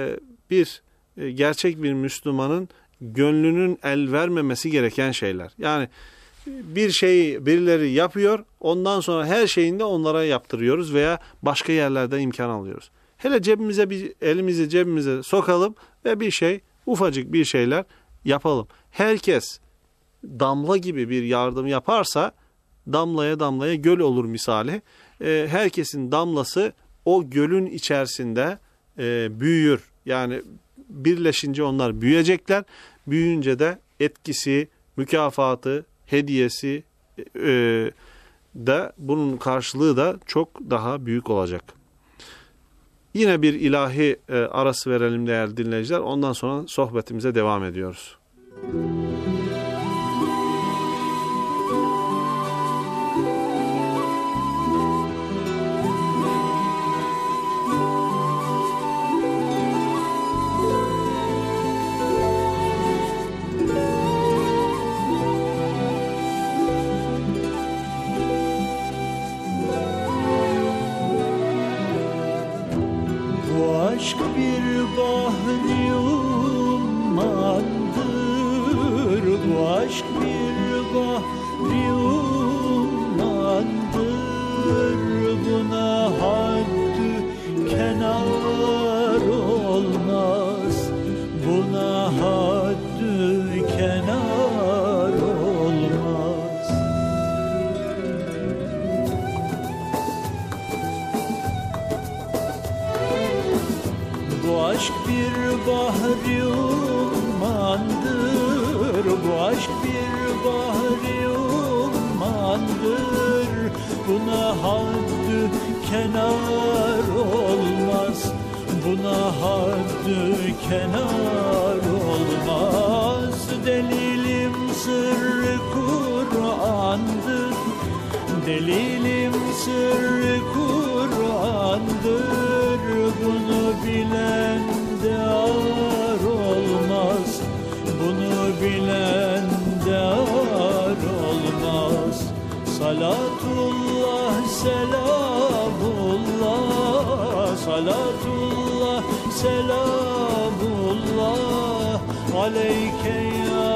gerçek bir Müslümanın gönlünün el vermemesi gereken şeyler. Yani bir şeyi birileri yapıyor, ondan sonra her şeyini de onlara yaptırıyoruz veya başka yerlerden imkan alıyoruz. Hele elimizi cebimize sokalım ve ufacık bir şeyler yapalım. Herkes damla gibi bir yardım yaparsa damlaya damlaya göl olur misali. Herkesin damlası o gölün içerisinde büyür. Yani birleşince onlar büyüyecekler. Büyüyünce de etkisi, mükafatı, hediyesi da bunun karşılığı da çok daha büyük olacak. Yine bir ilahi arası verelim değerli dinleyiciler. Ondan sonra sohbetimize devam ediyoruz. aşk bir bahri ummandır, buna haddü kenar olmaz, buna haddü kenar olmaz. Bu aşk bir bahri ummandır, bu aşk bir bahri ummandır, buna haddü kenar olmaz, buna haddü kenar olmaz. Delilim sırrı Kur'an'dır, delilim sırrı Kur'an'dır, bunu bilen de ar olmaz, bunu bilen de ar olmaz. Salatullah, selamullah, salatullah, selamullah aleyke ya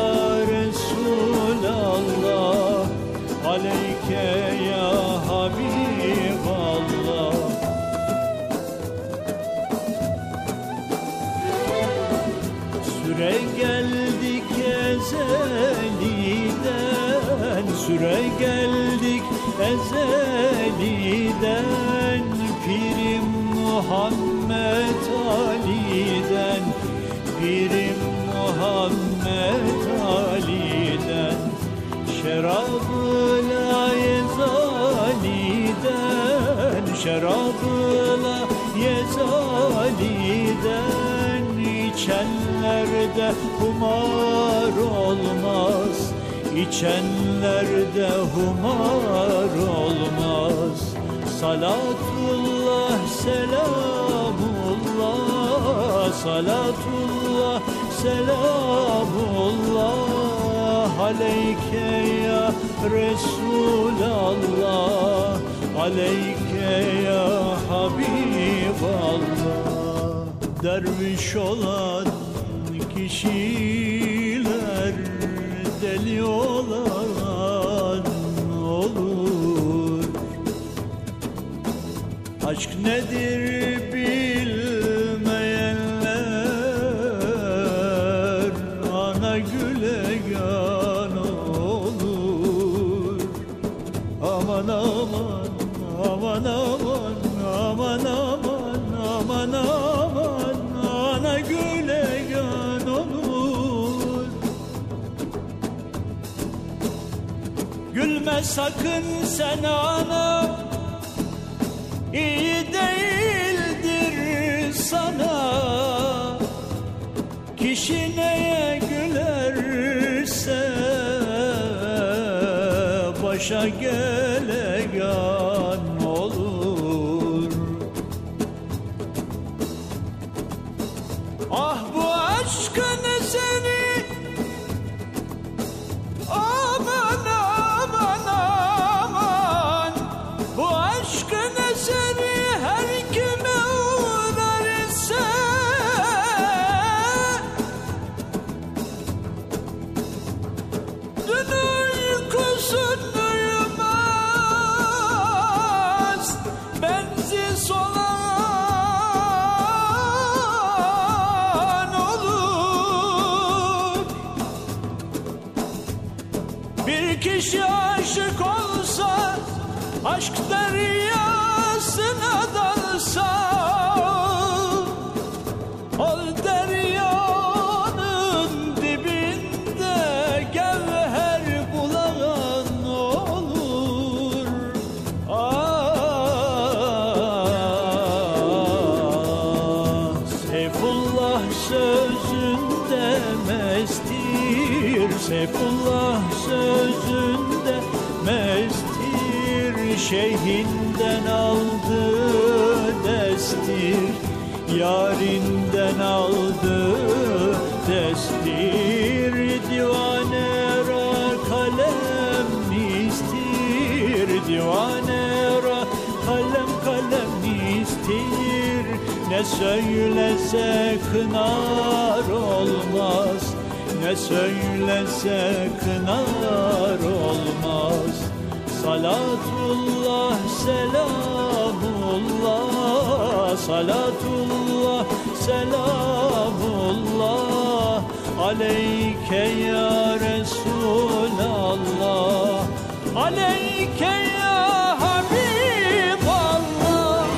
Resulallah, aleyke ya Habiballah. Süre geldik ezeliden, süre geldik ezeliden, Pirim Muhammed Ali'den, Pirim Muhammed Ali'den, şerabı la yezaliden, şerabı la yezaliden, İçenlerde humar olmaz, içenlerde humar olmaz. Salatullah, selamullah, salatullah, selamullah aleyke ya Resulallah, aleyke ya Habiballah. Derviş olan kişiler deli olan olur. Aşk nedir bilmeyenler ana gülegan olur. Aman aman, aman aman, aman aman, aman aman, ana gülegan olur. Gülme sakın sen ana, iyi değildir sana. Kişi neye gülerse başa gelegan olur. Ah bu aşkın eseri, aman aman aman, bu aşkın eseri her kime uğrar ise dün uykusunu uyumaz, bensiz olan olur. Bir kişi aşık olsa, aşk deryasına dalsa, o deryanın dibinde gevher bulan olur. Ah, Seyfullah sözünde mestir, Seyfullah sözünde mestir, şeyhinden aldı destir, yarinden aldı destir. Divanera kalem istir, divanera kalem kalem istir. Ne söylese kınar olmaz, ne söylese kınar olmaz. Salatullah, selamullah, salatullah, selamullah aleyke ya Resulallah, aleyke ya Habiballah.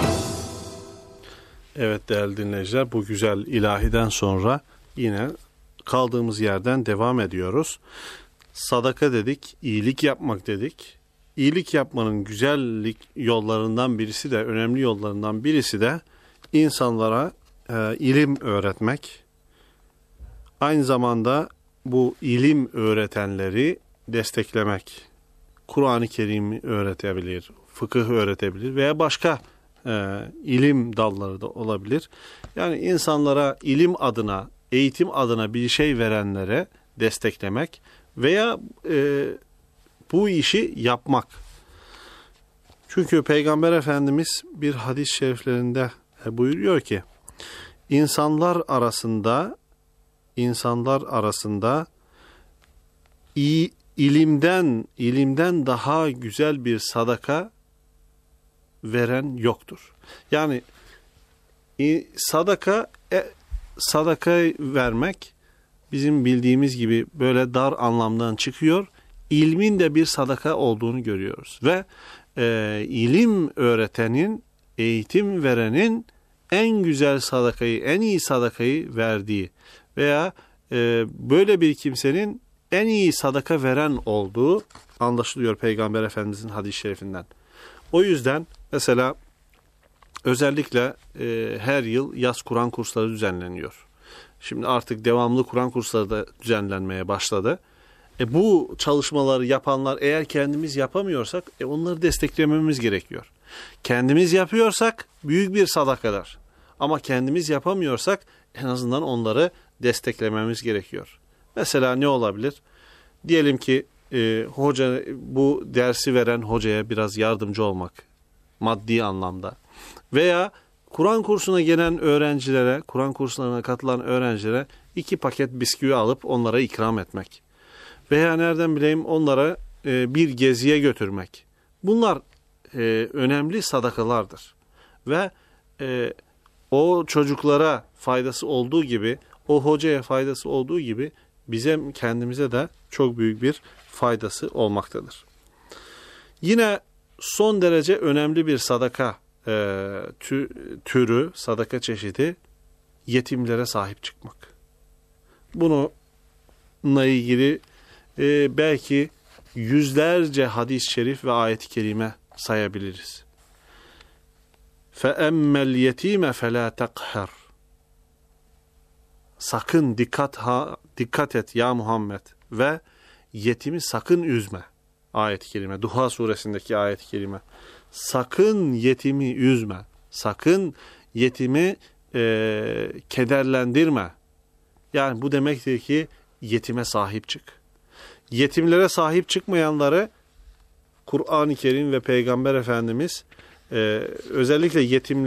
Evet değerli dinleyiciler, bu güzel ilahiden sonra yine kaldığımız yerden devam ediyoruz. Sadaka dedik, iyilik yapmak dedik. İyilik yapmanın güzellik yollarından birisi de, önemli yollarından birisi de insanlara ilim öğretmek. Aynı zamanda bu ilim öğretenleri desteklemek. Kur'an-ı Kerim'i öğretebilir, fıkıh öğretebilir veya başka ilim dalları da olabilir. Yani insanlara ilim adına, eğitim adına bir şey verenlere desteklemek veya bu işi yapmak. Çünkü Peygamber Efendimiz bir hadis-i şeriflerinde buyuruyor ki, insanlar arasında ilimden daha güzel bir sadaka veren yoktur. Yani sadaka vermek bizim bildiğimiz gibi böyle dar anlamdan çıkıyor. İlmin de bir sadaka olduğunu görüyoruz. Ve ilim öğretenin, eğitim verenin en güzel sadakayı, en iyi sadakayı verdiği veya böyle bir kimsenin en iyi sadaka veren olduğu anlaşılıyor Peygamber Efendimizin hadis-i şerifinden. O yüzden mesela özellikle her yıl yaz Kur'an kursları düzenleniyor. Şimdi artık devamlı Kur'an kursları da düzenlenmeye başladı. Bu çalışmaları yapanlar eğer kendimiz yapamıyorsak onları desteklememiz gerekiyor. Kendimiz yapıyorsak büyük bir sadakadır. Ama kendimiz yapamıyorsak en azından onları desteklememiz gerekiyor. Mesela ne olabilir? Diyelim ki hoca, bu dersi veren hocaya biraz yardımcı olmak maddi anlamda. Veya Kur'an kursuna gelen öğrencilere, Kur'an kurslarına katılan öğrencilere 2 paket bisküvi alıp onlara ikram etmek. Veya nereden bileyim onlara bir geziye götürmek. Bunlar önemli sadakalardır. Ve o çocuklara faydası olduğu gibi, o hocaya faydası olduğu gibi bize, kendimize de çok büyük bir faydası olmaktadır. Yine son derece önemli bir sadaka türü, sadaka çeşidi yetimlere sahip çıkmak. Bununla ilgili belki yüzlerce hadis-i şerif ve ayet-i kerime sayabiliriz. فَاَمَّا الْيَت۪يمَ فَلَا تَقْهَرْ. Sakın dikkat et ya Muhammed ve yetimi sakın üzme. Ayet-i kerime, Duha suresindeki ayet-i kerime. Sakın yetimi üzme. Sakın yetimi kederlendirme. Yani bu demektir ki yetime sahip çık. Yetimlere sahip çıkmayanları Kur'an-ı Kerim ve Peygamber Efendimiz özellikle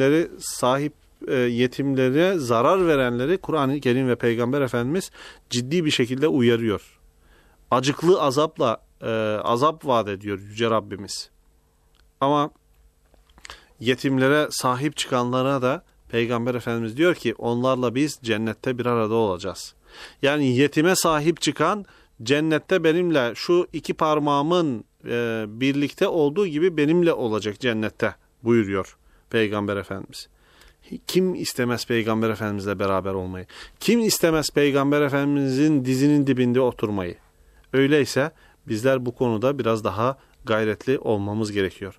yetimlere zarar verenleri Kur'an-ı Kerim ve Peygamber Efendimiz ciddi bir şekilde uyarıyor. Acıklı azap vaat ediyor Yüce Rabbimiz. Ama yetimlere sahip çıkanlara da Peygamber Efendimiz diyor ki onlarla biz cennette bir arada olacağız. Yani yetime sahip çıkan cennette benimle şu 2 parmağımın birlikte olduğu gibi benimle olacak cennette buyuruyor Peygamber Efendimiz. Kim istemez Peygamber Efendimizle beraber olmayı? Kim istemez Peygamber Efendimizin dizinin dibinde oturmayı? Öyleyse bizler bu konuda biraz daha gayretli olmamız gerekiyor.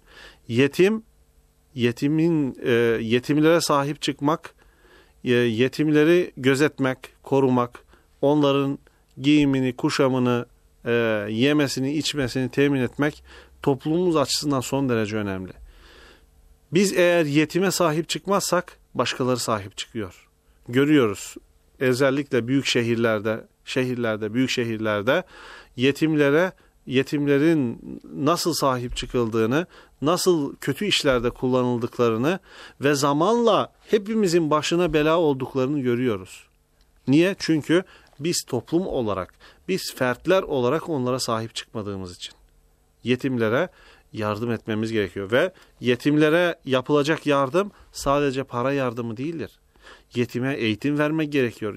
Yetimlere sahip çıkmak, yetimleri gözetmek, korumak, onların giyimini, kuşamını, yemesini, içmesini temin etmek toplumumuz açısından son derece önemli. Biz eğer yetime sahip çıkmazsak başkaları sahip çıkıyor. Görüyoruz. Özellikle büyük büyük şehirlerde yetimlerin nasıl sahip çıkıldığını, nasıl kötü işlerde kullanıldıklarını ve zamanla hepimizin başına bela olduklarını görüyoruz. Niye? Çünkü Biz toplum olarak, biz fertler olarak onlara sahip çıkmadığımız için. Yetimlere yardım etmemiz gerekiyor ve yetimlere yapılacak yardım sadece para yardımı değildir. Yetime eğitim vermek gerekiyor.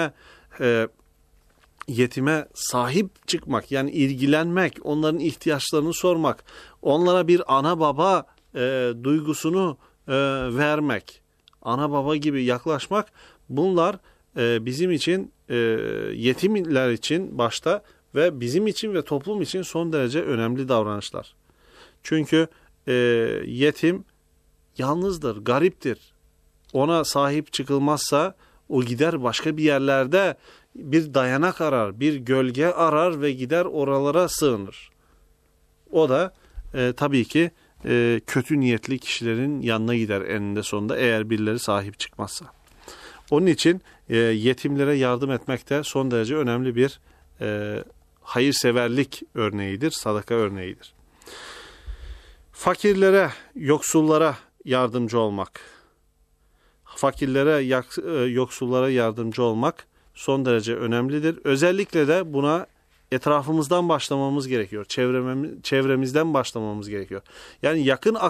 Yetime sahip çıkmak, yani ilgilenmek, onların ihtiyaçlarını sormak, onlara bir ana baba duygusunu vermek, ana baba gibi yaklaşmak, bunlar bizim için, yetimler için başta ve bizim için ve toplum için son derece önemli davranışlar. Çünkü yetim yalnızdır, gariptir. Ona sahip çıkılmazsa o gider başka bir yerlerde bir dayanak arar, bir gölge arar ve gider oralara sığınır. O da tabii ki kötü niyetli kişilerin yanına gider eninde sonunda, eğer birileri sahip çıkmazsa. Onun için yetimlere yardım etmek de son derece önemli bir hayırseverlik örneğidir, sadaka örneğidir. Fakirlere, yoksullara yardımcı olmak. Fakirlere, yoksullara yardımcı olmak son derece önemlidir. Özellikle de buna etrafımızdan başlamamız gerekiyor. Çevremizden başlamamız gerekiyor. Yani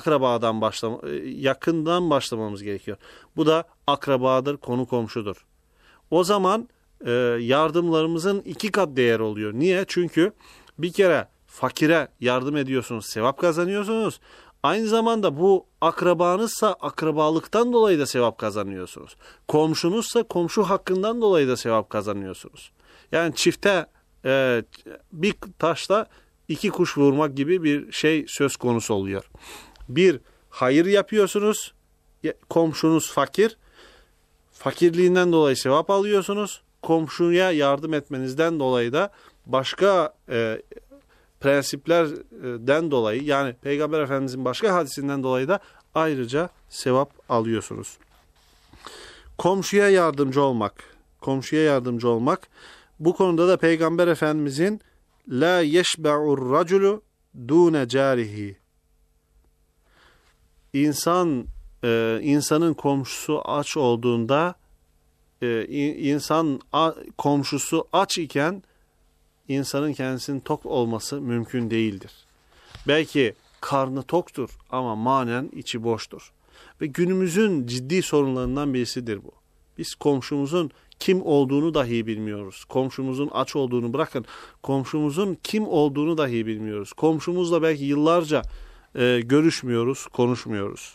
yakından başlamamız gerekiyor. Bu da akrabadır, konu komşudur. O zaman yardımlarımızın 2 kat değer oluyor. Niye? Çünkü bir kere fakire yardım ediyorsunuz, sevap kazanıyorsunuz. Aynı zamanda bu akrabanızsa akrabalıktan dolayı da sevap kazanıyorsunuz. Komşunuzsa komşu hakkından dolayı da sevap kazanıyorsunuz. Yani çifte bir taşla 2 kuş vurmak gibi bir şey söz konusu oluyor. Bir, hayır yapıyorsunuz, komşunuz fakir, fakirliğinden dolayı sevap alıyorsunuz. Komşuya yardım etmenizden dolayı da başka prensiplerden dolayı, yani Peygamber Efendimizin başka hadisinden dolayı da ayrıca sevap alıyorsunuz. Komşuya yardımcı olmak. Bu konuda da Peygamber Efendimizin la yeşbe'ur raculu dune carihi. İnsanın komşusu aç olduğunda, komşusu aç iken insanın kendisinin tok olması mümkün değildir. Belki karnı toktur ama manen içi boştur. Ve günümüzün ciddi sorunlarından birisidir bu. Biz komşumuzun kim olduğunu dahi bilmiyoruz. Komşumuzun aç olduğunu bırakın, komşumuzun kim olduğunu dahi bilmiyoruz. Komşumuzla belki yıllarca görüşmüyoruz, konuşmuyoruz.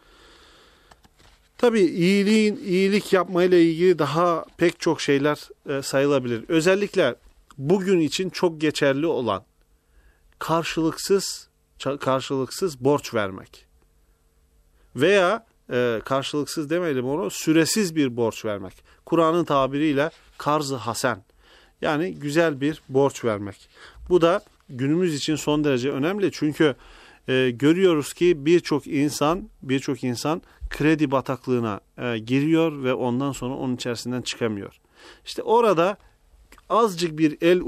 Tabii iyilik yapmayla ilgili daha pek çok şeyler sayılabilir. Özellikle bugün için çok geçerli olan karşılıksız borç vermek. Veya karşılıksız demeyelim onu, süresiz bir borç vermek. Kur'an'ın tabiriyle karz-ı hasen. Yani güzel bir borç vermek. Bu da günümüz için son derece önemli. Çünkü görüyoruz ki birçok insan kredi bataklığına giriyor ve ondan sonra onun içerisinden çıkamıyor. İşte orada azıcık bir el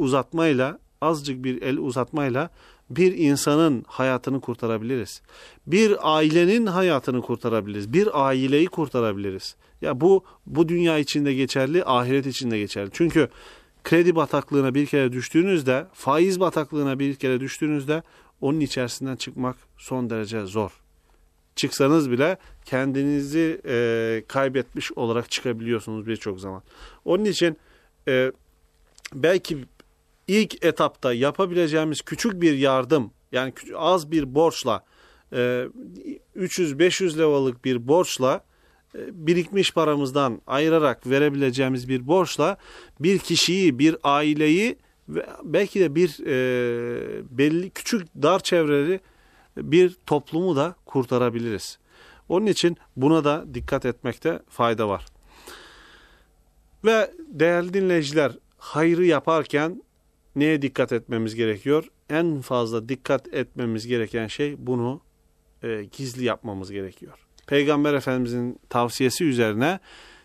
uzatmayla bir insanın hayatını kurtarabiliriz. Bir ailenin hayatını kurtarabiliriz. Bir aileyi kurtarabiliriz. Ya bu dünya içinde geçerli, ahiret içinde geçerli. Çünkü kredi bataklığına bir kere düştüğünüzde, faiz bataklığına bir kere düştüğünüzde onun içerisinden çıkmak son derece zor. Çıksanız bile kendinizi kaybetmiş olarak çıkabiliyorsunuz birçok zaman. onun için belki ilk etapta yapabileceğimiz küçük bir yardım, yani az bir borçla, 300-500 liralık bir borçla, birikmiş paramızdan ayırarak verebileceğimiz bir borçla bir kişiyi, bir aileyi ve belki de bir belli küçük dar çevreli bir toplumu da kurtarabiliriz. Onun için buna da dikkat etmekte fayda var. Ve değerli dinleyiciler, hayrı yaparken neye dikkat etmemiz gerekiyor? En fazla dikkat etmemiz gereken şey, bunu gizli yapmamız gerekiyor. Peygamber Efendimizin tavsiyesi üzerine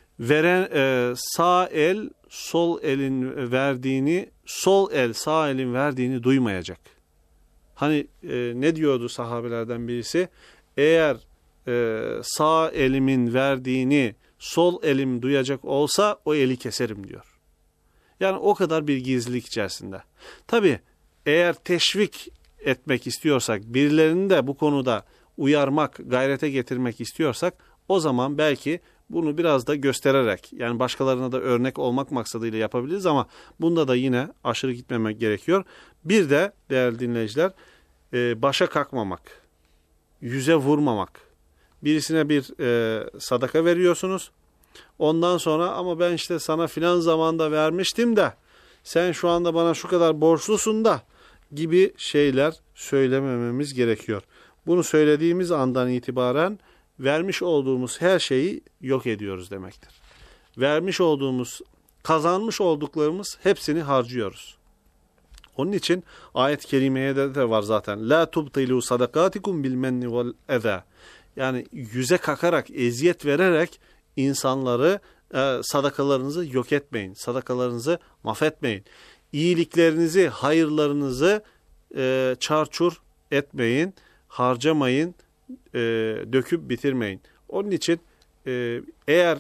sağ el sol elin verdiğini, sol el sağ elin verdiğini duymayacak. Hani ne diyordu sahabelerden birisi? Eğer sağ elimin verdiğini sol elim duyacak olsa o eli keserim diyor. Yani o kadar bir gizlilik içerisinde. Tabii eğer teşvik etmek istiyorsak, birilerini de bu konuda uyarmak, gayrete getirmek istiyorsak, o zaman belki bunu biraz da göstererek, yani başkalarına da örnek olmak maksadıyla yapabiliriz ama bunda da yine aşırı gitmemek gerekiyor. Bir de değerli dinleyiciler, başa kalkmamak, yüze vurmamak. Birisine bir sadaka veriyorsunuz. Ondan sonra ama ben işte sana filan zamanda vermiştim de sen şu anda bana şu kadar borçlusun da gibi şeyler söylemememiz gerekiyor. Bunu söylediğimiz andan itibaren vermiş olduğumuz her şeyi yok ediyoruz demektir. Vermiş olduğumuz, kazanmış olduklarımız hepsini harcıyoruz. Onun için ayet-i kerimeye de var zaten. La tubtilu sadakatikum bil menni vel eza. Yani yüze kakarak, eziyet vererek insanları, sadakalarınızı yok etmeyin. Sadakalarınızı mahvetmeyin. İyiliklerinizi, hayırlarınızı çarçur etmeyin, harcamayın, döküp bitirmeyin. Onun için eğer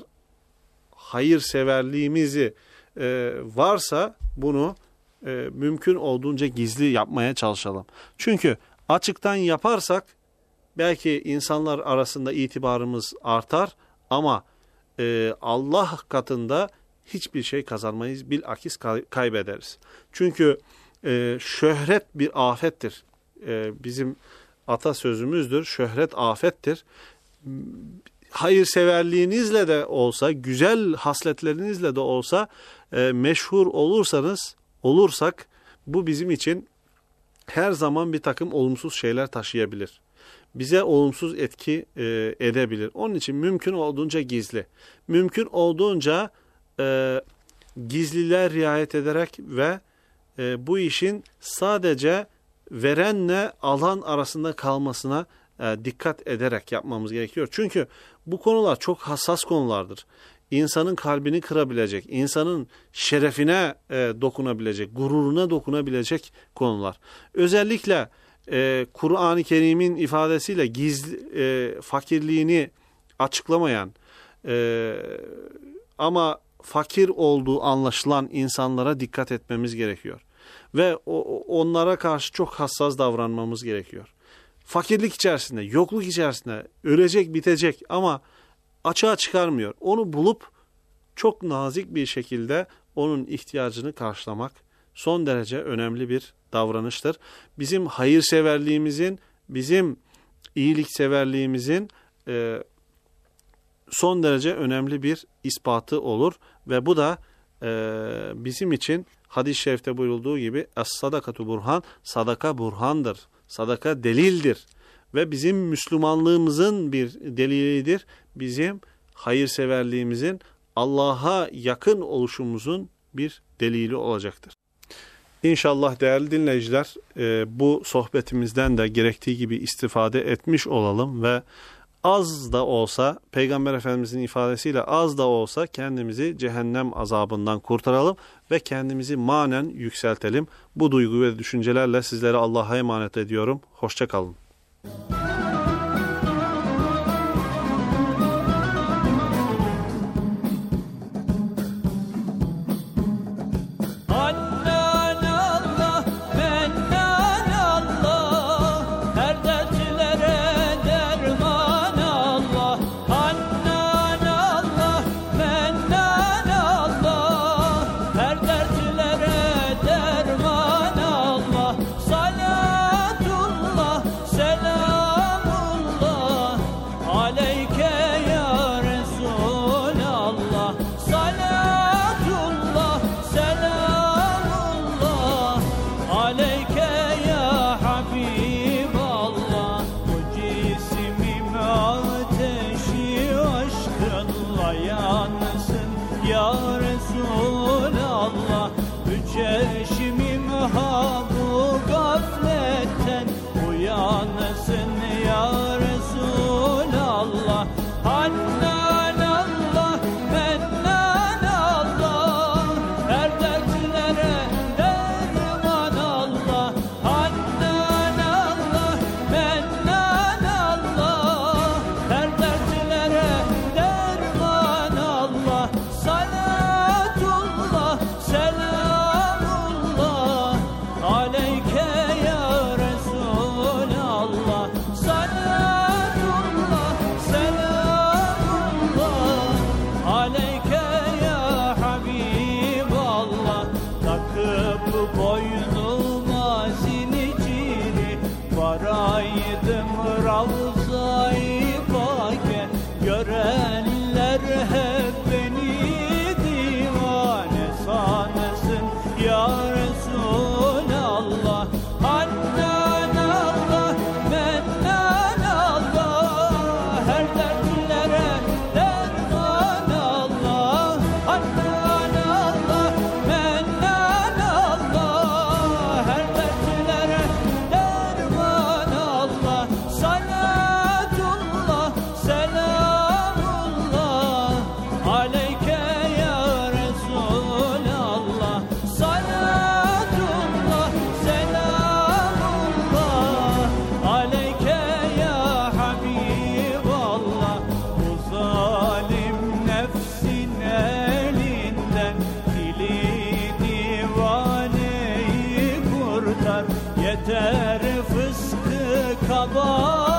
hayırseverliğimizi varsa bunu mümkün olduğunca gizli yapmaya çalışalım. Çünkü açıktan yaparsak belki insanlar arasında itibarımız artar ama Allah katında hiçbir şey kazanmayız, bilakis kaybederiz. Çünkü şöhret bir afettir. Bizim atasözümüzdür, şöhret afettir. Hayırseverliğinizle de olsa, güzel hasletlerinizle de olsa meşhur olursak bu bizim için her zaman bir takım olumsuz şeyler taşıyabilir. Bize olumsuz etki edebilir. Onun için mümkün olduğunca gizli. Mümkün olduğunca gizliliğe riayet ederek ve bu işin sadece verenle alan arasında kalmasına dikkat ederek yapmamız gerekiyor. Çünkü bu konular çok hassas konulardır. İnsanın kalbini kırabilecek, insanın şerefine dokunabilecek, gururuna dokunabilecek konular. Özellikle Kur'an-ı Kerim'in ifadesiyle fakirliğini açıklamayan ama fakir olduğu anlaşılan insanlara dikkat etmemiz gerekiyor. Ve onlara karşı çok hassas davranmamız gerekiyor. Fakirlik içerisinde, yokluk içerisinde ölecek, bitecek ama açığa çıkarmıyor. Onu bulup çok nazik bir şekilde onun ihtiyacını karşılamak son derece önemli bir davranıştır. Bizim hayırseverliğimizin, bizim iyilikseverliğimizin son derece önemli bir ispatı olur ve bu da bizim için hadis-i şerifte buyurulduğu gibi es-sadakatu burhan, sadaka burhandır, sadaka delildir ve bizim Müslümanlığımızın bir delilidir, bizim hayırseverliğimizin Allah'a yakın oluşumuzun bir delili olacaktır. İnşallah değerli dinleyiciler bu sohbetimizden de gerektiği gibi istifade etmiş olalım ve az da olsa Peygamber Efendimizin ifadesiyle az da olsa kendimizi cehennem azabından kurtaralım ve kendimizi manen yükseltelim. Bu duygu ve düşüncelerle sizlere Allah'a emanet ediyorum. Hoşça kalın. Salatullah selam Geldim Ravza-i Pâk'e, görenler hep beni divane sanesın ya Resulallah. Hannan Allah, mennan Allah, her dertlere derman Allah. Hannan Allah, mennan Allah, her dertlere derman Allah. Salatullah, selamullah aleyke ya Resulallah. Salatullah, selamullah aleyke ya Habiballah. Bu zalim nefsin elinden dili divaneyi kurtar. Yeter fıskı kaba